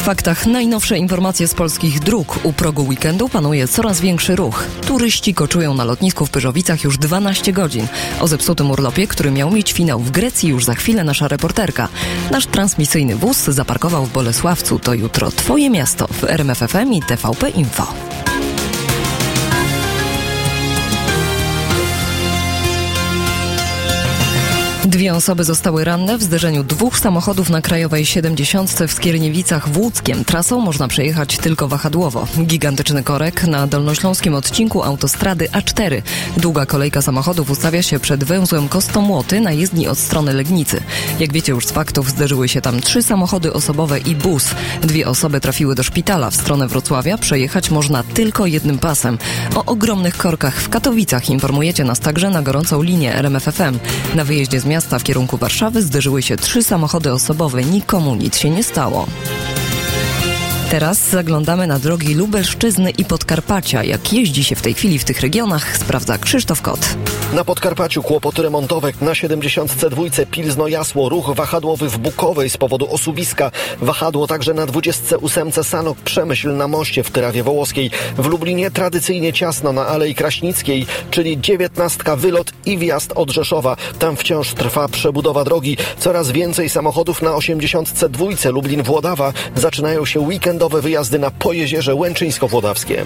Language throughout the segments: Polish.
Faktach najnowsze informacje z polskich dróg. U progu weekendu panuje coraz większy ruch. Turyści koczują na lotnisku w Pyrzowicach już 12 godzin. O zepsutym urlopie, który miał mieć finał w Grecji, już za chwilę nasza reporterka. Nasz transmisyjny wóz zaparkował w Bolesławcu. To jutro Twoje miasto w RMF FM i TVP Info. Dwie osoby zostały ranne w zderzeniu dwóch samochodów na Krajowej 70 w Skierniewicach w Łódzkiem. Trasą można przejechać tylko wahadłowo. Gigantyczny korek na dolnośląskim odcinku autostrady A4. Długa kolejka samochodów ustawia się przed węzłem Kostomłoty na jezdni od strony Legnicy. Jak wiecie już z faktów, zderzyły się tam 3 samochody osobowe i bus. 2 osoby trafiły do szpitala. W stronę Wrocławia przejechać można tylko jednym pasem. O ogromnych korkach w Katowicach informujecie nas także na gorącą linię RMF FM. Na wyjeździe z miasta w kierunku Warszawy zderzyły się 3 samochody osobowe. Nikomu nic się nie stało. Teraz zaglądamy na drogi Lubelszczyzny i Podkarpacia. Jak jeździ się w tej chwili w tych regionach, sprawdza Krzysztof Kot. Na Podkarpaciu kłopoty remontowe. Na 72 Pilzno-Jasło, ruch wahadłowy w Bukowej z powodu osuwiska. Wahadło także na 28 Sanok-Przemyśl na moście w Tyrawie Wołoskiej. W Lublinie tradycyjnie ciasno na Alei Kraśnickiej, czyli 19 wylot i wjazd od Rzeszowa. Tam wciąż trwa przebudowa drogi. Coraz więcej samochodów na 82 Lublin-Włodawa. Zaczynają się weekendowe wyjazdy na Pojezierze Łęczyńsko-Włodawskie.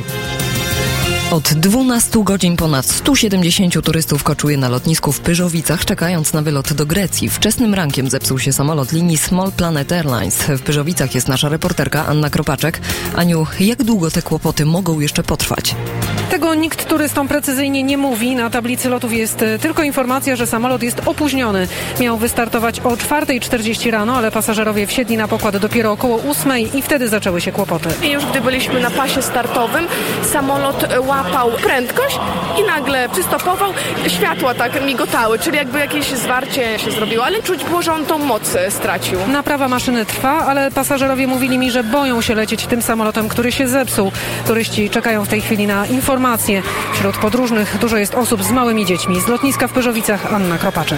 Od 12 godzin ponad 170 turystów koczuje na lotnisku w Pyrzowicach, czekając na wylot do Grecji. Wczesnym rankiem zepsuł się samolot linii Small Planet Airlines. W Pyrzowicach jest nasza reporterka Anna Kropaczek. Aniu, jak długo te kłopoty mogą jeszcze potrwać? Tego nikt turystom precyzyjnie nie mówi. Na tablicy lotów jest tylko informacja, że samolot jest opóźniony. Miał wystartować o 4:40 rano, ale pasażerowie wsiedli na pokład dopiero około 8:00 i wtedy zaczęły się kłopoty. I już gdy byliśmy na pasie startowym, samolot łapał prędkość i nagle przystopował. Światła tak migotały, czyli jakby jakieś zwarcie się zrobiło, ale czuć było, że on tą moc stracił. Naprawa maszyny trwa, ale pasażerowie mówili mi, że boją się lecieć tym samolotem, który się zepsuł. Turyści czekają w tej chwili na informacje. Wśród podróżnych dużo jest osób z małymi dziećmi. Z lotniska w Pyrzowicach Anna Kropaczek.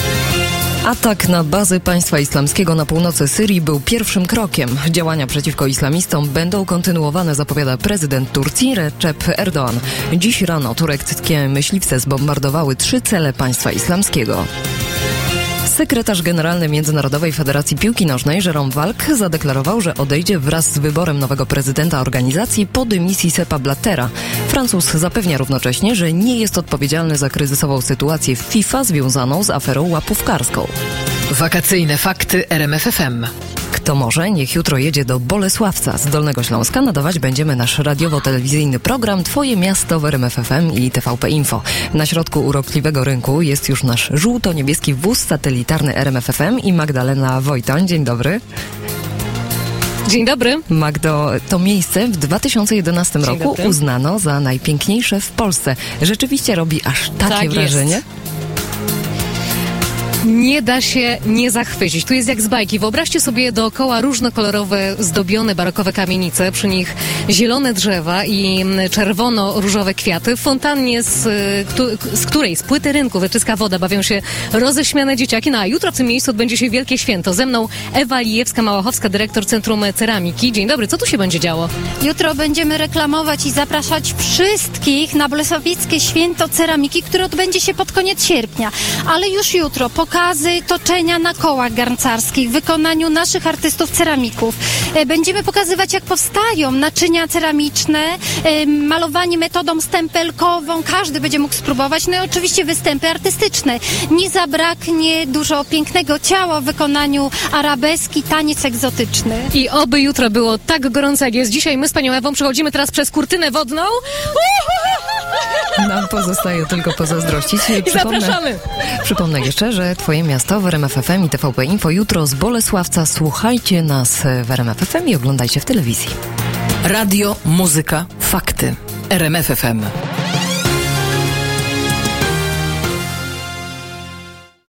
Atak na bazy państwa islamskiego na północy Syrii był pierwszym krokiem. Działania przeciwko islamistom będą kontynuowane, zapowiada prezydent Turcji Recep Erdoğan. Dziś rano tureckie myśliwce zbombardowały 3 cele państwa islamskiego. Sekretarz generalny Międzynarodowej Federacji Piłki Nożnej Jérôme Valk zadeklarował, że odejdzie wraz z wyborem nowego prezydenta organizacji po dymisji Seppa Blattera. Francuz zapewnia równocześnie, że nie jest odpowiedzialny za kryzysową sytuację w FIFA związaną z aferą łapówkarską. Wakacyjne fakty RMF FM. Kto może, niech jutro jedzie do Bolesławca. Z Dolnego Śląska nadawać będziemy nasz radiowo-telewizyjny program Twoje miasto w RMF FM i TVP Info. Na środku urokliwego rynku jest już nasz żółto-niebieski wóz satelitarny RMF FM i Magdalena Wojtoń. Dzień dobry. Dzień dobry. Magdo, to miejsce w 2011 roku uznano za najpiękniejsze w Polsce. Rzeczywiście robi aż takie wrażenie? Nie da się nie zachwycić. Tu jest jak z bajki. Wyobraźcie sobie dookoła różnokolorowe, zdobione, barokowe kamienice, przy nich zielone drzewa i czerwono-różowe kwiaty. W fontannie, z której z płyty rynku wytryska woda, bawią się roześmiane dzieciaki. No a jutro w tym miejscu odbędzie się wielkie święto. Ze mną Ewa Lijewska-Małachowska, dyrektor Centrum Ceramiki. Dzień dobry, co tu się będzie działo? Jutro będziemy reklamować i zapraszać wszystkich na Bolesławickie Święto Ceramiki, które odbędzie się pod koniec sierpnia. Ale już jutro pokazy toczenia na kołach garncarskich w wykonaniu naszych artystów ceramików. Będziemy pokazywać, jak powstają naczynia ceramiczne, malowanie metodą stempelkową. Każdy będzie mógł spróbować. No i oczywiście występy artystyczne. Nie zabraknie dużo pięknego ciała w wykonaniu arabeski, taniec egzotyczny. I oby jutro było tak gorąco, jak jest dzisiaj. My z panią Ewą przechodzimy teraz przez kurtynę wodną. Nam pozostaje tylko pozazdrościć. I zapraszamy. Przypomnę jeszcze, że Twoje miasto w RMF FM i TVP Info jutro z Bolesławca. Słuchajcie nas w RMF FM i oglądajcie w telewizji. Radio, muzyka, fakty. RMF FM.